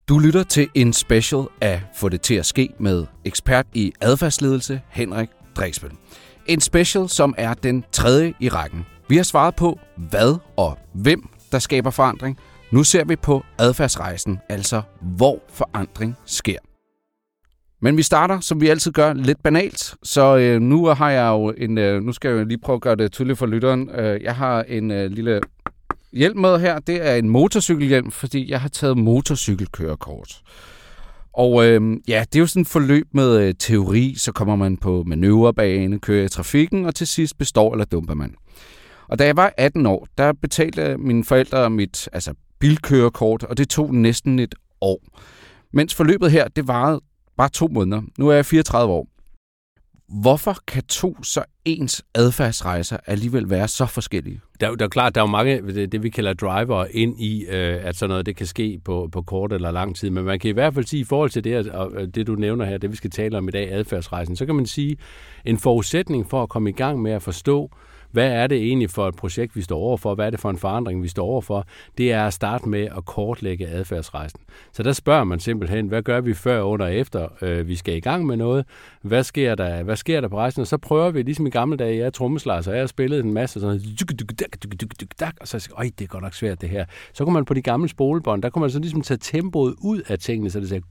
Du lytter til en special af Få det til at ske med ekspert i adfærdsledelse Henrik Dregsbøl. En special, som er den tredje i rækken. Vi har svaret på, hvad og hvem der skaber forandring. Nu ser vi på adfærdsrejsen, altså hvor forandring sker. Men vi starter, som vi altid gør, lidt banalt. Så nu har jeg jo nu skal jeg lige prøve at gøre det tydeligt for lytteren. Jeg har en lille hjelm med her. Det er en motorcykelhjelm, fordi jeg har taget motorcykelkørekort. Og det er jo sådan et forløb med teori, så kommer man på manøvrebane, kører i trafikken, og til sidst består eller dumper man. Og da jeg var 18 år, der betalte mine forældre mit bilkørekort, og det tog næsten et år. Mens forløbet her, det varede bare 2 måneder. Nu er jeg 34 år. Hvorfor kan 2 så ens adfærdsrejser alligevel være så forskellige? Der er klart, der er jo mange, det vi kalder driver ind i, at sådan noget det kan ske på kort eller lang tid. Men man kan i hvert fald sige, i forhold til det, og det du nævner her, det vi skal tale om i dag, adfærdsrejsen, så kan man sige, en forudsætning for at komme i gang med at forstå, hvad er det egentlig for et projekt, vi står overfor? Hvad er det for en forandring, vi står overfor? Det er at starte med at kortlægge adfærdsrejsen. Så der spørger man simpelthen, hvad gør vi før, under og efter vi skal i gang med noget? Hvad sker der på rejsen? Og så prøver vi, ligesom i gamle dage, jeg er trommeslager, så jeg har spillet en masse sådan og så siger det er godt nok svært det her. Så kunne man på de gamle spolebånd, der kunne man så ligesom tage tempoet ud af tingene, så det sagde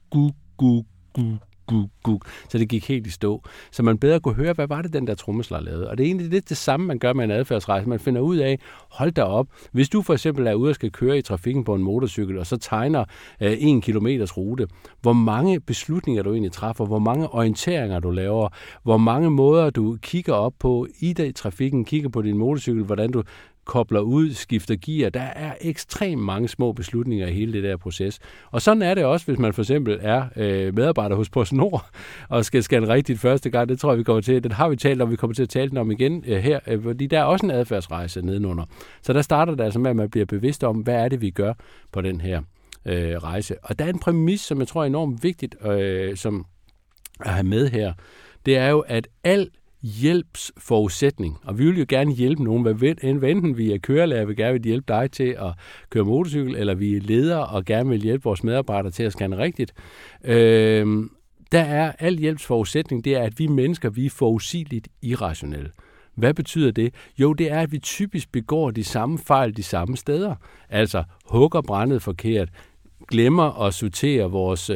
så det gik helt i stå. Så man bedre kunne høre, hvad var det, den der trommeslager lavede. Og det er egentlig lidt det samme, man gør med en adfærdsrejse. Man finder ud af, hold da op, hvis du for eksempel er ude og skal køre i trafikken på en motorcykel, og så tegner 1 kilometers rute, hvor mange beslutninger du egentlig træffer, hvor mange orienteringer du laver, hvor mange måder du kigger op på i trafikken, kigger på din motorcykel, hvordan du kobler ud, skifter gear. Der er ekstremt mange små beslutninger i hele det der proces. Og sådan er det også, hvis man for eksempel er medarbejder hos PostNord og skal scanne rigtigt første gang. Det tror jeg, vi kommer til. Den har vi talt om, vi kommer til at tale om igen her, fordi der er også en adfærdsrejse nedenunder. Så der starter det altså med, at man bliver bevidst om, hvad er det, vi gør på den her rejse. Og der er en præmis, som jeg tror er enormt vigtigt som at have med her. Det er jo, at al hjælpsforudsætning, og vi vil jo gerne hjælpe nogen, hvad enten vi er kørelærer, vi gerne vil hjælpe dig til at køre motorcykel, eller vi er ledere og gerne vil hjælpe vores medarbejdere til at scanne rigtigt. Der er al hjælpsforudsætning, det er, at vi mennesker, vi er forudsigeligt irrationelle. Hvad betyder det? Jo, det er, at vi typisk begår de samme fejl de samme steder. Altså hugger brændet forkert, glemmer at sortere vores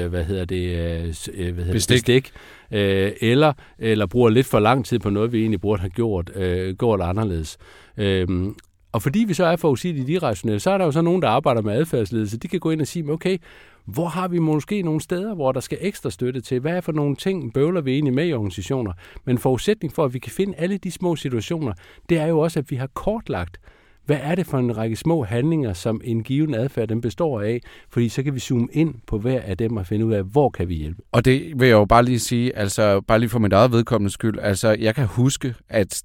bestik, eller bruger lidt for lang tid på noget, vi egentlig burde have gjort anderledes. Og fordi vi så er forudsigeligt irrationelle, så er der jo så nogen, der arbejder med adfærdsledelse. De kan gå ind og sige, okay, hvor har vi måske nogle steder, hvor der skal ekstra støtte til? Hvad er for nogle ting, bøvler vi egentlig med i organisationer? Men forudsætning for, at vi kan finde alle de små situationer, det er jo også, at vi har kortlagt, hvad er det for en række små handlinger, som en given adfærd den består af? Fordi så kan vi zoome ind på hver af dem og finde ud af, hvor kan vi hjælpe. Og det vil jeg jo bare lige sige, altså bare lige for mit eget vedkommende skyld, altså jeg kan huske, at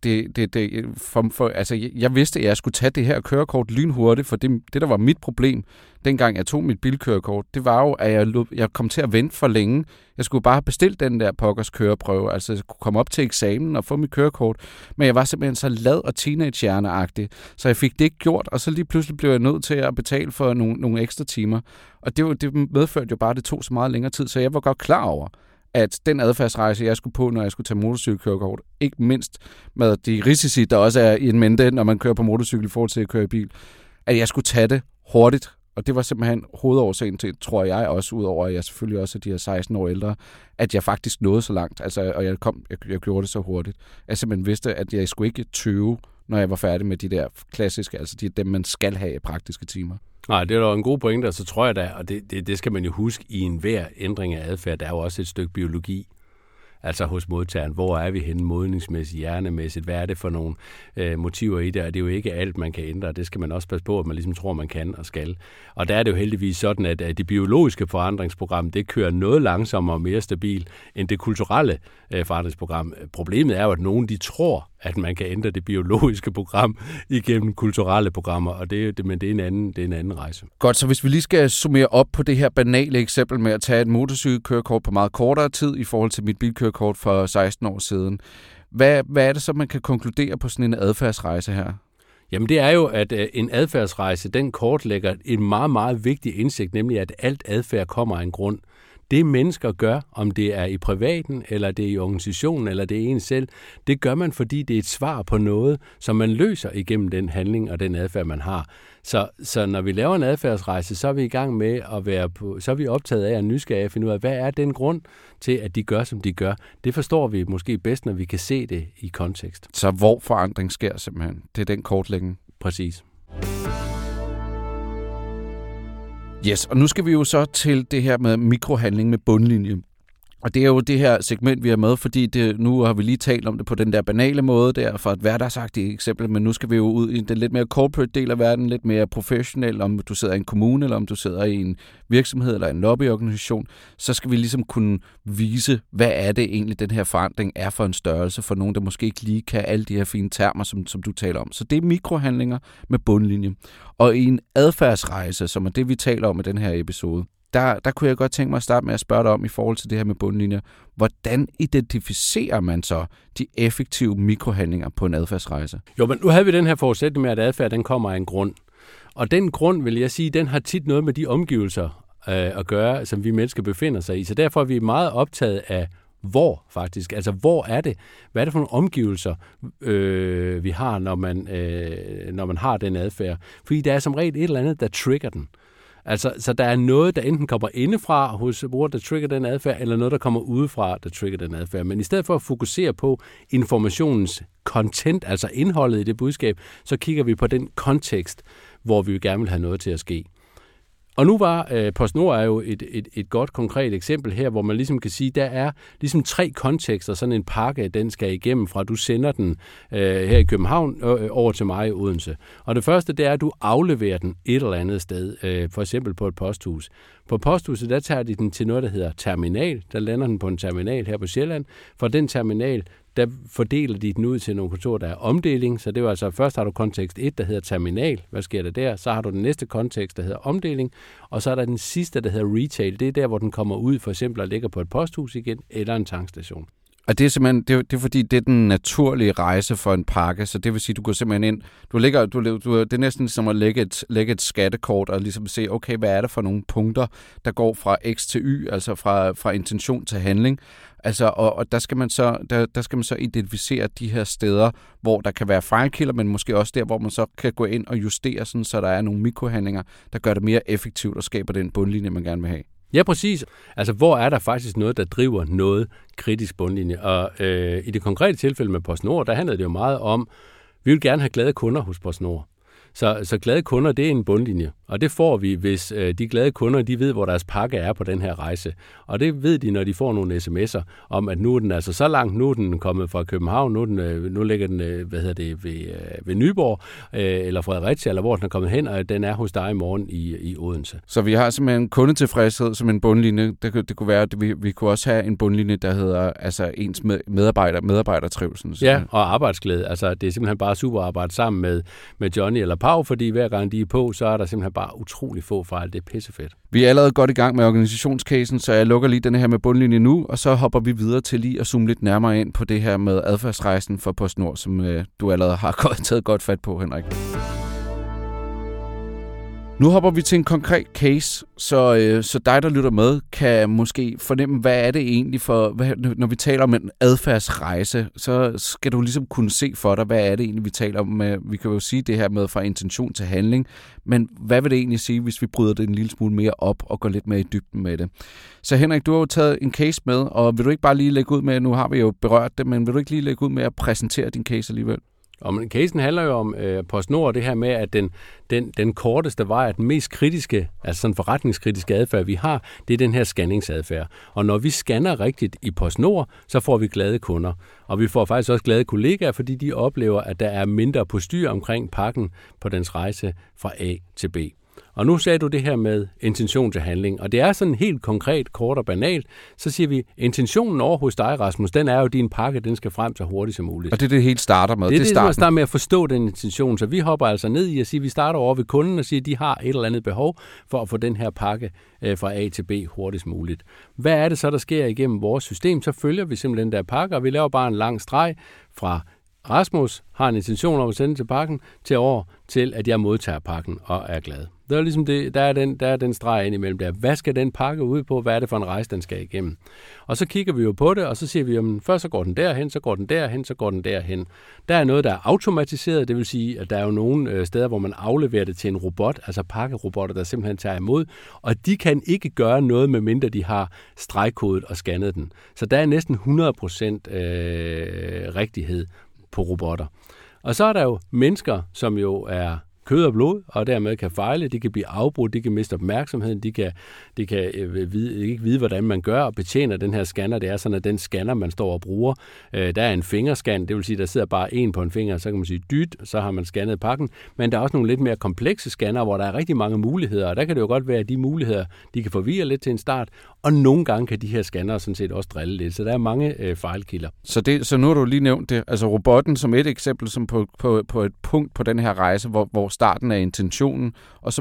jeg vidste, at jeg skulle tage det her kørekort lynhurtigt, for det der var mit problem, dengang jeg tog mit bilkørekort, det var jo, at jeg kom til at vente for længe. Jeg skulle bare have bestilt den der pokkers køreprøve, altså jeg kunne komme op til eksamen og få mit kørekort, men jeg var simpelthen så lad og teenagehjerneagtig, så jeg fik det ikke gjort, og så lige pludselig blev jeg nødt til at betale for nogle ekstra timer. Og det medførte jo bare, at det tog så meget længere tid, så jeg var godt klar over, at den adfærdsrejse, jeg skulle på, når jeg skulle tage motorcykelkørekort, ikke mindst med de risici, der også er i en mente, når man kører på motorcykel i forhold til at køre i bil, at jeg skulle tage det hurtigt. Og det var simpelthen hovedårsagen til, tror jeg også, udover at jeg selvfølgelig også er de her 16 år ældre, at jeg faktisk nåede så langt. Altså, og jeg gjorde det så hurtigt. Jeg simpelthen vidste, at jeg skulle ikke tøve, når jeg var færdig med de der klassiske, altså dem, man skal have i praktiske timer. Nej, det er jo en god pointe, og så tror jeg da, og det skal man jo huske i enhver ændring af adfærd, der er jo også et stykke biologi. Altså hos modtageren, hvor er vi henne modningsmæssigt, hjernemæssigt, hvad er det for nogle motiver i det, og det er jo ikke alt, man kan ændre, det skal man også passe på, at man ligesom tror, man kan og skal. Og der er det jo heldigvis sådan, at det biologiske forandringsprogram, det kører noget langsommere og mere stabilt end det kulturelle forandringsprogram. Problemet er jo, at nogen de tror, at man kan ændre det biologiske program igennem kulturelle programmer, og men det er en anden rejse. Godt, så hvis vi lige skal summere op på det her banale eksempel med at tage et motorcykelkørekort på meget kortere tid i forhold til mit bilkørekort for 16 år siden. Hvad er det så, man kan konkludere på sådan en adfærdsrejse her? Jamen det er jo, at en adfærdsrejse, den kortlægger en meget, meget vigtig indsigt, nemlig at alt adfærd kommer af en grund. Det mennesker gør, om det er i privaten, eller det er i organisationen, eller det er en selv, det gør man, fordi det er et svar på noget, som man løser igennem den handling og den adfærd, man har. Så når vi laver en adfærdsrejse, så er vi i gang med at så er vi optaget af at nysgerrige at finde ud af, hvad er den grund til, at de gør, som de gør. Det forstår vi måske bedst, når vi kan se det i kontekst. Så hvor forandring sker simpelthen, det er den kortlægning. Præcis. Yes, og nu skal vi jo så til det her med mikrohandling med bundlinje. Og det er jo det her segment, vi har med, fordi nu har vi lige talt om det på den der banale måde der, for et hverdagsagtigt eksempel, men nu skal vi jo ud i den lidt mere corporate del af verden, lidt mere professionel, om du sidder i en kommune, eller om du sidder i en virksomhed eller en lobbyorganisation, så skal vi ligesom kunne vise, hvad er det egentlig, den her forandring er for en størrelse, for nogen, der måske ikke lige kan alle de her fine termer, som du taler om. Så det er mikrohandlinger med bundlinje. Og i en adfærdsrejse, som er det, vi taler om i den her episode, der kunne jeg godt tænke mig at starte med at spørge dig om i forhold til det her med bundlinjer. Hvordan identificerer man så de effektive mikrohandlinger på en adfærdsrejse? Jo, men nu havde vi den her forudsætning med, at adfærd den kommer af en grund. Og den grund, vil jeg sige, den har tit noget med de omgivelser at gøre, som vi mennesker befinder sig i. Så derfor er vi meget optaget af hvor faktisk. Altså, hvor er det? Hvad er det for nogle omgivelser, vi har, når man har den adfærd? Fordi der er som regel et eller andet, der trigger den. Altså, så der er noget, der enten kommer indefra hos bruger, der trigger den adfærd, eller noget, der kommer udefra, der trigger den adfærd. Men i stedet for at fokusere på informationens content, altså indholdet i det budskab, så kigger vi på den kontekst, hvor vi gerne vil have noget til at ske. Og nu var PostNord er jo et godt konkret eksempel her, hvor man ligesom kan sige, der er ligesom 3 kontekster, sådan en pakke, den skal igennem fra, du sender den her i København over til mig i Odense. Og det første, det er, at du afleverer den et eller andet sted, for eksempel på et posthus. På posthuset, der tager de den til noget, der hedder terminal. Der lander den på en terminal her på Sjælland. For den terminal, der fordeler de den ud til nogle kontorer, der er omdeling. Så det var altså, først har du kontekst 1, der hedder terminal. Hvad sker der der? Så har du den næste kontekst, der hedder omdeling. Og så er der den sidste, der hedder retail. Det er der, hvor den kommer ud, for eksempel og ligger på et posthus igen, eller en tankstation. Og det er simpelthen, det er fordi, det er den naturlige rejse for en pakke, så det vil sige, du går simpelthen ind, det er næsten som at lægge et skattekort og ligesom se, okay, hvad er det for nogle punkter, der går fra X til Y, altså fra intention til handling. Altså, og der skal man så identificere de her steder, hvor der kan være fejlkilder, men måske også der, hvor man så kan gå ind og justere, sådan, så der er nogle mikrohandlinger, der gør det mere effektivt og skaber den bundlinje, man gerne vil have. Ja, præcis. Altså, hvor er der faktisk noget, der driver noget kritisk bundlinje? Og i det konkrete tilfælde med PostNord, der handler det jo meget om, vi vil gerne have glade kunder hos PostNord. Så glade kunder, det er en bundlinje, og det får vi, hvis de glade kunder, de ved, hvor deres pakke er på den her rejse. Og det ved de, når de får nogle sms'er om, at nu er den altså så langt, nu er den kommet fra København, nu ligger den ved Nyborg, eller Fredericia, eller hvor den er kommet hen, og den er hos dig i morgen i Odense. Så vi har simpelthen kundetilfredshed som en bundlinje. Det kunne være, at vi kunne også have en bundlinje, der hedder altså ens medarbejdertrivsel. Ja, og arbejdsglæde. Altså, det er simpelthen bare super at arbejde sammen med Johnny eller Pau, fordi hver gang de er på, så er der simpelthen bare utrolig få fejl. Det er pissefedt. Vi er allerede godt i gang med organisationscasen, så jeg lukker lige den her med bundlinje nu, og så hopper vi videre til lige at zoome lidt nærmere ind på det her med adfærdsrejsen for PostNord, som du allerede har taget godt fat på, Henrik. Nu hopper vi til en konkret case, så dig, der lytter med, kan måske fornemme, hvad er det egentlig for, når vi taler om en adfærdsrejse, så skal du ligesom kunne se for dig, hvad er det egentlig, vi taler om. Vi kan jo sige det her med fra intention til handling, men hvad vil det egentlig sige, hvis vi bryder det en lille smule mere op og går lidt mere i dybden med det? Så Henrik, du har jo taget en case med, og vil du ikke bare lige lægge ud med, nu har vi jo berørt det, men vil du ikke lige lægge ud med at præsentere din case alligevel? Og casen handler jo om PostNord, det her med, at den korteste vej, den mest kritiske, altså sådan forretningskritiske adfærd, vi har, det er den her scanningsadfærd. Og når vi scanner rigtigt i PostNord, så får vi glade kunder. Og vi får faktisk også glade kollegaer, fordi de oplever, at der er mindre postyr omkring pakken på dens rejse fra A til B. Og nu sagde du det her med intention til handling, og det er sådan helt konkret, kort og banalt. Så siger vi, intentionen over hos dig, Rasmus, den er jo, din pakke, den skal frem så hurtigt som muligt. Og det er det helt starter med. Det er det, starter med at forstå den intention. Så vi hopper altså ned i at sige, at vi starter over ved kunden og siger, at de har et eller andet behov for at få den her pakke fra A til B hurtigst muligt. Hvad er det så, der sker igennem vores system? Så følger vi simpelthen der pakke, og vi laver bare en lang streg fra Rasmus har en intention om at sende til pakken, til over til, at jeg modtager pakken og er glad. Det er ligesom det, der er den streg ind imellem der. Hvad skal den pakke ud på? Hvad er det for en rejse, den skal igennem? Og så kigger vi jo på det, og så siger vi, at først så går den derhen, så går den derhen, så går den derhen. Der er noget, der er automatiseret, det vil sige, at der er jo nogle steder, hvor man afleverer det til en robot, altså pakkerobotter, der simpelthen tager imod, og de kan ikke gøre noget, medmindre de har stregkodet og scannet den. Så der er næsten 100% rigtighed på robotter. Og så er der jo mennesker, som jo er kød og blod, og dermed kan fejle, de kan blive afbrudt, de kan miste opmærksomheden, de kan ikke vide, hvordan man gør og betjener den her scanner. Det er sådan, at den scanner, man står og bruger, der er en fingerscan, det vil sige, der sidder bare en på en finger, så kan man sige dyt, så har man scannet pakken, men der er også nogle lidt mere komplekse scanner, hvor der er rigtig mange muligheder, og der kan det jo godt være, at de muligheder, de kan forvirre lidt til en start, og nogle gange kan de her scanner sådan set også drille lidt, så der er mange fejlkilder. Så nu har du lige nævnt det, altså robotten som et eksempel, som på et punkt på den her rejse, hvor starten er intentionen, og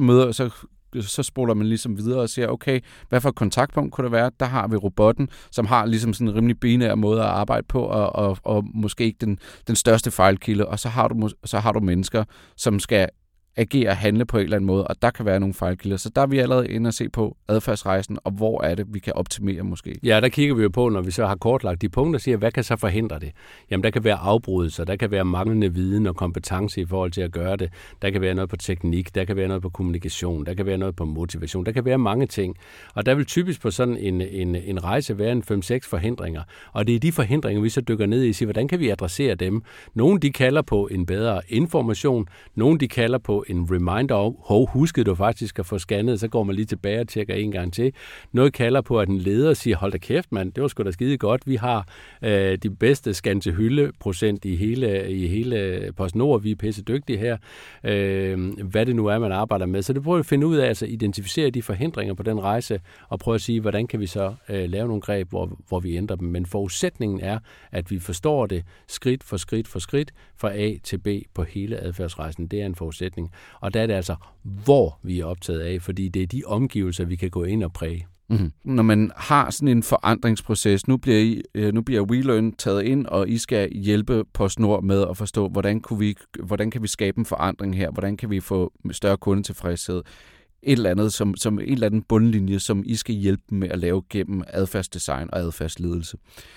så spoler man ligesom videre og siger, okay, hvad for et kontaktpunkt kunne det være? Der har vi robotten, som har ligesom sådan en rimelig binær måde at arbejde på, og måske ikke den største fejlkilde, og så har du mennesker, som skal agere og handle på en eller anden måde, og der kan være nogle fejlkilder. Så der er vi allerede inde og se på adfærdsrejsen, og hvor er det, vi kan optimere måske. Ja, der kigger vi jo på, når vi så har kortlagt de punkter, siger, hvad kan så forhindre det? Jamen, der kan være afbrydelser, der kan være manglende viden og kompetence i forhold til at gøre det. Der kan være noget på teknik, der kan være noget på kommunikation, der kan være noget på motivation, der kan være mange ting. Og der vil typisk på sådan en rejse være en 5-6 forhindringer. Og det er de forhindringer, vi så dykker ned i og siger, hvordan kan vi adressere dem? Nogle de kalder på en bedre information, nogle de kalder på en reminder, huskede du faktisk at få scannet, så går man lige tilbage og tjekker en gang til. Noget kalder på, at en leder siger, hold da kæft mand, det var sgu da skide godt, vi har de bedste scan til hylde procent i hele PostNord, vi er pisse dygtige her, hvad det nu er, man arbejder med. Så det prøver at finde ud af, altså identificere de forhindringer på den rejse, og prøve at sige, hvordan kan vi så lave nogle greb, hvor vi ændrer dem. Men forudsætningen er, at vi forstår det skridt for skridt for skridt, fra A til B på hele adfærdsrejsen. Det er en forudsætning. Og der er det altså, hvor vi er optaget af, fordi det er de omgivelser, vi kan gå ind og præge. Mm-hmm. Når man har sådan en forandringsproces, nu bliver WeLearn taget ind, og I skal hjælpe PostNord med at forstå, hvordan kan vi skabe en forandring her, hvordan kan vi få større kundetilfredshed, et eller andet som en eller anden bundlinje, som I skal hjælpe med at lave gennem adfærdsdesign og adfærdsledelse.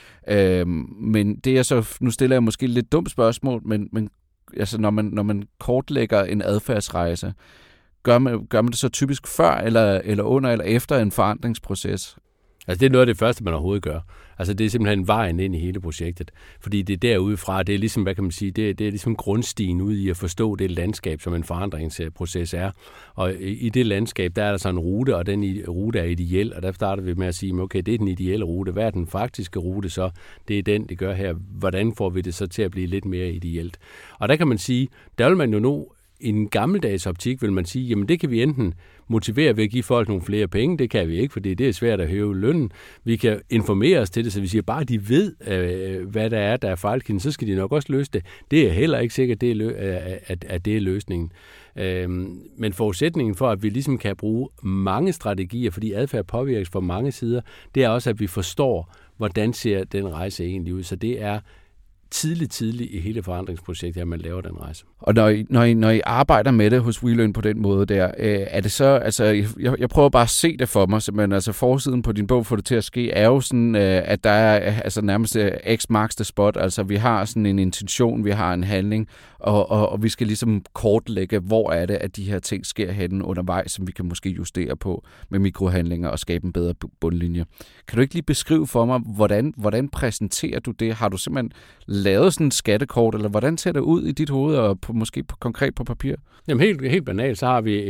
Men det er så, nu stiller jeg måske et lidt dumt spørgsmål, men altså når man kortlægger en adfærdsrejse, gør man det så typisk før eller under eller efter en forandringsproces? Altså det er noget af det første, man overhovedet gør. Altså det er simpelthen vejen ind i hele projektet. Fordi det er derudefra, det er ligesom, hvad kan man sige, det er ligesom grundstien ud i at forstå det landskab, som en forandringsproces er. Og i det landskab, der er der så en rute, og den rute er ideel, og der starter vi med at sige, okay, det er den ideelle rute. Hvad er den faktiske rute så? Det er den, det gør her. Hvordan får vi det så til at blive lidt mere ideelt? Og der kan man sige, der vil man jo nu, i en gammeldags optik vil man sige, jamen det kan vi enten motivere ved at give folk nogle flere penge, det kan vi ikke, fordi det er svært at hæve lønnen. Vi kan informere os til det, så vi siger bare, at de ved, hvad der er fejlkilden, så skal de nok også løse det. Det er heller ikke sikkert, at det er løsningen. Men forudsætningen for, at vi ligesom kan bruge mange strategier, fordi adfærd påvirkes fra mange sider, det er også, at vi forstår, hvordan ser den rejse egentlig ud. Så det er tidligt i hele forandringsprojektet, at man laver den rejse. Og når I arbejder med det hos WeLearn på den måde der, er det så, altså jeg prøver bare at se det for mig, men altså forsiden på din bog, for det til at ske, er jo sådan, at der er altså nærmest X marks the spot, altså vi har sådan en intention, vi har en handling, og vi skal ligesom kortlægge, hvor er det, at de her ting sker henne undervejs, som vi kan måske justere på med mikrohandlinger og skabe en bedre bundlinje. Kan du ikke lige beskrive for mig, hvordan præsenterer du det? Har du simpelthen lavet sådan et skattekort, eller hvordan ser det ud i dit hoved, og måske konkret på papir? Jamen helt banalt, så har vi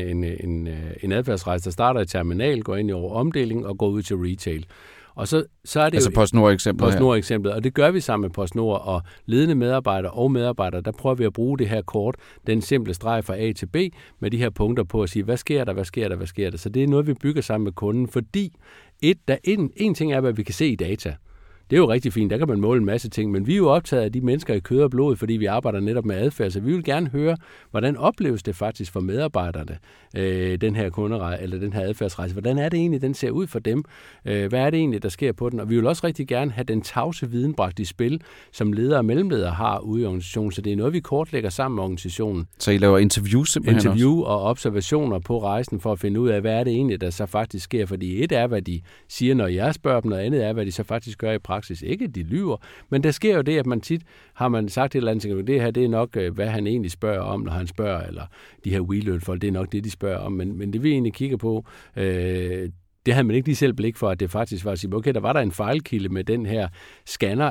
en adfærdsrejse, der starter i terminal, går ind i over omdeling og går ud til retail. Og så er det altså PostNord-eksemplet, og det gør vi sammen med PostNord og ledende medarbejdere, der prøver vi at bruge det her kort, den simple streg fra A til B, med de her punkter på at sige, hvad sker der? Så det er noget, vi bygger sammen med kunden, fordi en ting er, hvad vi kan se i data. Det er jo rigtig fint, der kan man måle en masse ting, men vi er jo optaget af de mennesker i kød og blod, fordi vi arbejder netop med adfærd, så vi vil gerne høre, hvordan opleves det faktisk for medarbejderne, den her kunderejse, eller den her adfærdsrejse. Hvordan er det egentlig, den ser ud for dem? Hvad er det egentlig, der sker på den? Og vi vil også rigtig gerne have den tavse viden bragt i spil, som ledere og mellemledere har ude i organisationen, så det er noget, vi kortlægger sammen med organisationen. Så I laver interviews simpelthen Interview og observationer på rejsen for at finde ud af, hvad er det egentlig, der så faktisk sker. Fordi et er, hvad de siger, når jeg spørger dem, noget andet er, hvad de så faktisk gør i praksis. Ikke, at de lyver, men der sker jo det, at man tit har man sagt et eller andet, det her, det er nok, hvad han egentlig spørger om, når han spørger, eller de her WeLearn-folk, det er nok det, de spørger om. Men det vi egentlig kigger på, det havde man ikke lige selv blik for, at det faktisk var at sige, okay, der var der en fejlkilde med den her scanner.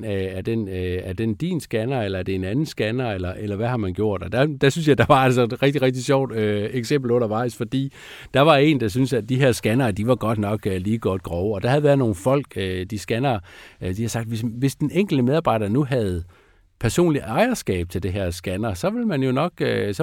Er den din scanner, eller er det en anden scanner, eller hvad har man gjort? Og der synes jeg, der var altså et rigtig, rigtig sjovt eksempel undervejs, fordi der var en, der synes, at de her scannere, de var godt nok lige godt grove. Og der havde været nogle folk, de scannere, de har sagt, hvis den enkelte medarbejder nu havde personlig ejerskab til det her scanner, så vil man jo nok,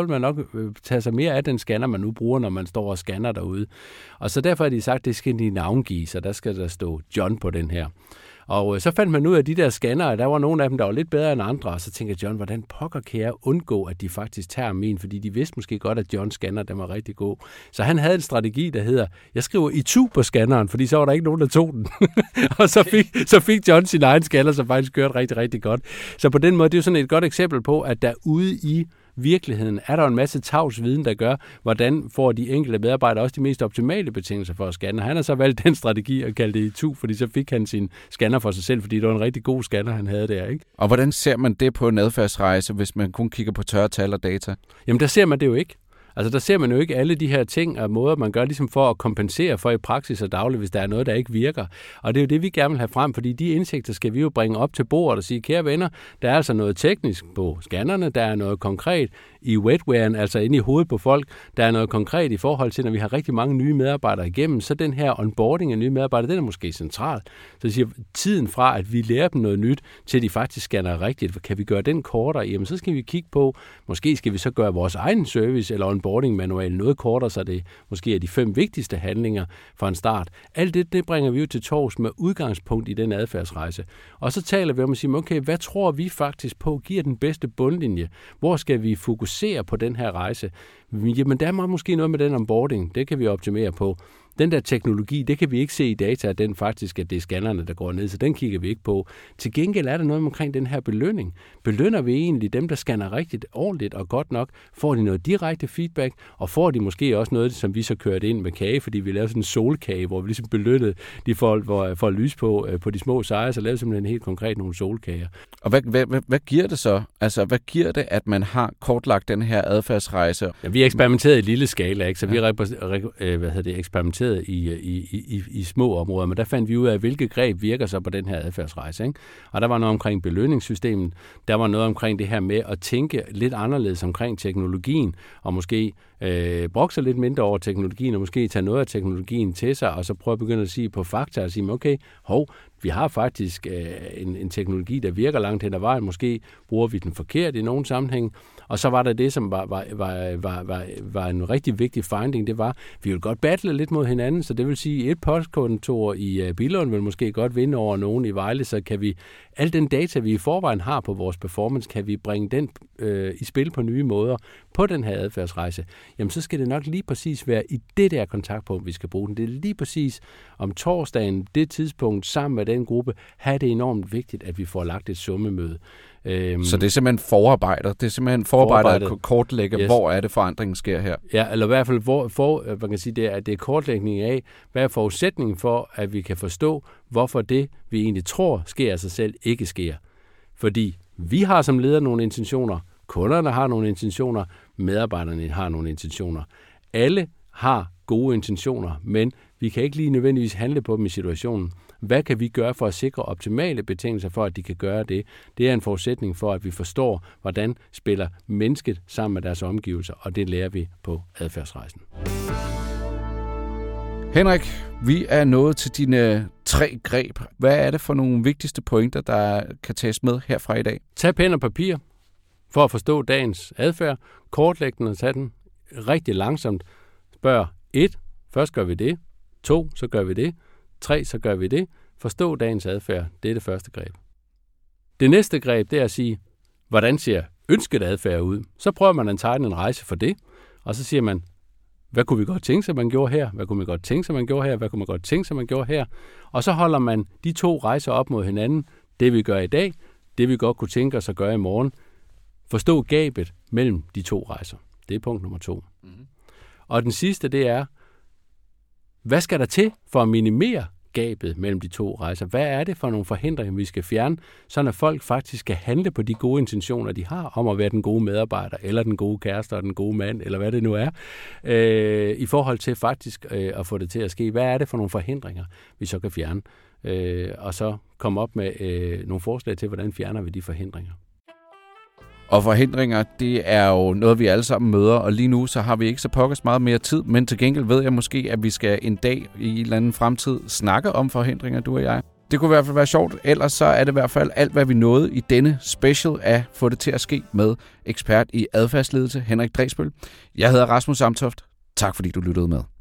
tage sig mere af den scanner, man nu bruger, når man står og scanner derude. Og så derfor har de sagt, det skal de navngive, så der skal der stå John på den her. Og så fandt man ud af de der scannere, der var nogle af dem, der var lidt bedre end andre, og så tænkte John, hvordan pokker kan jeg undgå, at de faktisk tager min, fordi de vidste måske godt, at Johns scanner, den var rigtig god. Så han havde en strategi, der hedder, jeg skriver ITU på scanneren, fordi så var der ikke nogen, der tog den. Og så fik John sin egen scanner, som faktisk kørte rigtig, rigtig godt. Så på den måde, det er jo sådan et godt eksempel på, at der ude i virkeligheden er der en masse tavs viden, der gør, hvordan får de enkelte medarbejdere også de mest optimale betingelser for at scanne. Han har så valgt den strategi at kalde det ITU, fordi så fik han sin scanner for sig selv, fordi det var en rigtig god scanner, han havde der, ikke? Og hvordan ser man det på en adfærdsrejse, hvis man kun kigger på tørre tal og data? Jamen, der ser man det jo ikke. Altså, der ser man jo ikke alle de her ting og måder, man gør ligesom for at kompensere for i praksis og dagligt, hvis der er noget, der ikke virker. Og det er jo det, vi gerne vil have frem, fordi de indsigter skal vi jo bringe op til bordet og sige, kære venner, der er altså noget teknisk på scannerne, der er noget konkret i wetwaren, altså inde i hovedet på folk, der er noget konkret i forhold til, når vi har rigtig mange nye medarbejdere igennem, så den her onboarding af nye medarbejdere, den er måske central. Så siger tiden fra, at vi lærer dem noget nyt, til de faktisk scanner rigtigt, kan vi gøre den kortere? Jamen, så skal vi kigge på, måske skal vi så gøre vores egen service eller onboarding-manual noget kortere, så det måske er de 5 vigtigste handlinger fra en start. Alt det bringer vi jo til torvs med udgangspunkt i den adfærdsrejse. Og så taler vi om at sige, okay, hvad tror vi faktisk på giver den bedste bundlinje? Hvor skal vi fokusere på den her rejse? Jamen, der er måske noget med den onboarding. Det kan vi optimere på. Den der teknologi, det kan vi ikke se i data, at den faktisk, at det er scannerne, der går ned, så den kigger vi ikke på. Til gengæld er der noget omkring den her belønning. Belønner vi egentlig dem, der scanner rigtigt, ordentligt og godt nok? Får de noget direkte feedback, og får de måske også noget, som vi så kørte ind med kage, fordi vi lavede sådan en solkage, hvor vi ligesom belønnede de folk, for at lyse på de små sejre, så lavede simpelthen helt konkret nogle solkager. Og hvad giver det så? Altså, hvad giver det, at man har kortlagt den her adfærdsrejse? Ja, vi har eksperimenteret i lille skala, ikke? Så vi har eksperimenteret i små områder, men der fandt vi ud af, hvilke greb virker så på den her adfærdsrejse, ikke? Og der var noget omkring belønningssystemet, der var noget omkring det her med at tænke lidt anderledes omkring teknologien, og måske brokse lidt mindre over teknologien, og måske tage noget af teknologien til sig, og så prøve at begynde at sige på fakta, og sige, okay, vi har faktisk en teknologi, der virker langt hen ad vejen, måske bruger vi den forkert i nogen sammenhæng, og så var der det, som var en rigtig vigtig finding, det var, vi vil godt battle lidt mod hinanden, så det vil sige, et postkontor i Billund vil måske godt vinde over nogen i Vejle, så kan vi, al den data, vi i forvejen har på vores performance, kan vi bringe den i spil på nye måder på den her adfærdsrejse. Jamen, så skal det nok lige præcis være i det der kontaktpunkt, vi skal bruge den. Det er lige præcis om torsdagen, det tidspunkt, sammen med den gruppe, have det enormt vigtigt, at vi får lagt et summemøde. Så det er simpelthen forarbejdet. Det er simpelthen forarbejdet at kortlægge, yes. Hvor er det forandringen sker her. Ja, eller i hvert fald, man kan sige, det er kortlægning af, hvad er forudsætningen for, at vi kan forstå, hvorfor det, vi egentlig tror, sker af sig selv, ikke sker. Fordi vi har som leder nogle intentioner, kunderne har nogle intentioner, medarbejderne har nogle intentioner. Alle har gode intentioner, men vi kan ikke lige nødvendigvis handle på dem i situationen. Hvad kan vi gøre for at sikre optimale betingelser for, at de kan gøre det? Det er en forudsætning for, at vi forstår, hvordan spiller mennesket sammen med deres omgivelser, og det lærer vi på adfærdsrejsen. Henrik, vi er nået til dine 3 greb. Hvad er det for nogle vigtigste pointer, der kan tages med herfra i dag? Tag pen og papir for at forstå dagens adfærd. Kortlæg den og tag den rigtig langsomt. Spørg 1, først gør vi det. 2, så gør vi det. 3, så gør vi det. Forstå dagens adfærd, det er det første greb. Det næste greb, det er at sige, hvordan ser ønsket adfærd ud? Så prøver man at tegne en rejse for det, og så siger man, hvad kunne vi godt tænke sig, man gjorde her? Hvad kunne man godt tænke sig, man gjorde her? Hvad kunne man godt tænke sig, man gjorde her? Og så holder man de to rejser op mod hinanden. Det vi gør i dag, det vi godt kunne tænke os at gøre i morgen. Forstå gabet mellem de to rejser. Det er punkt nummer 2. Mm-hmm. Og den sidste, det er, hvad skal der til for at minimere gabet mellem de to rejser? Hvad er det for nogle forhindringer, vi skal fjerne, så folk faktisk skal handle på de gode intentioner, de har om at være den gode medarbejder, eller den gode kæreste, og den gode mand, eller hvad det nu er, i forhold til faktisk at få det til at ske. Hvad er det for nogle forhindringer, vi så kan fjerne? Og så komme op med nogle forslag til, hvordan fjerner vi de forhindringer. Og forhindringer, det er jo noget, vi alle sammen møder, og lige nu så har vi ikke så pokkers meget mere tid, men til gengæld ved jeg måske, at vi skal en dag i en eller anden fremtid snakke om forhindringer, du og jeg. Det kunne i hvert fald være sjovt, ellers så er det i hvert fald alt, hvad vi nåede i denne special af Få det til at ske med ekspert i adfærdsledelse Henrik Dræsbøl. Jeg hedder Rasmus Amtoft. Tak fordi du lyttede med.